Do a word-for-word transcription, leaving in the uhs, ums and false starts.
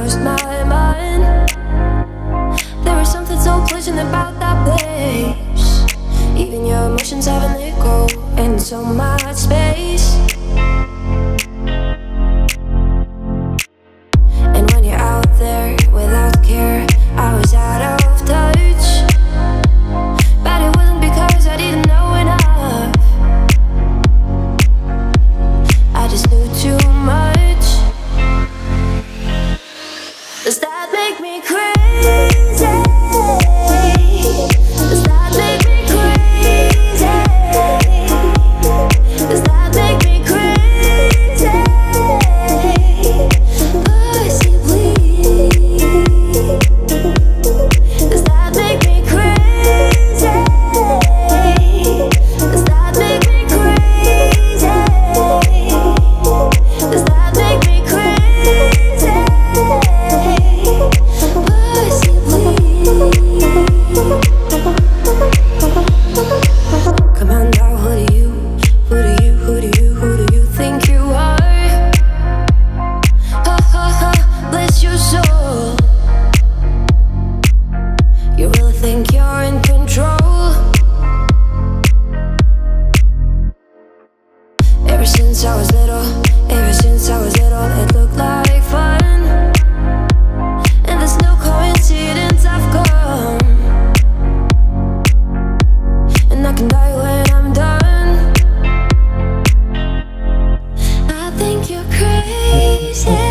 lost my mind. There was something so pleasant about that place. Even your emotions have an echo in so much space. And when you're out there without care, I was out of touch. But it wasn't because I didn't know enough. I just knew too much. Does that make me crazy? Does that make me crazy? Does that make me crazy? Pussy, please. Does that make me crazy? Does that make me crazy? Does that make me crazy? Pussy, please. Come on now, who do you, who do you, who do you, who do you think you are? Ha ha ha, bless your soul. You really think you're in control? Ever since I was little, ever since I was little, it looked like fun. And there's no coincidence I've come. And I can die when I'm done. I think you're crazy.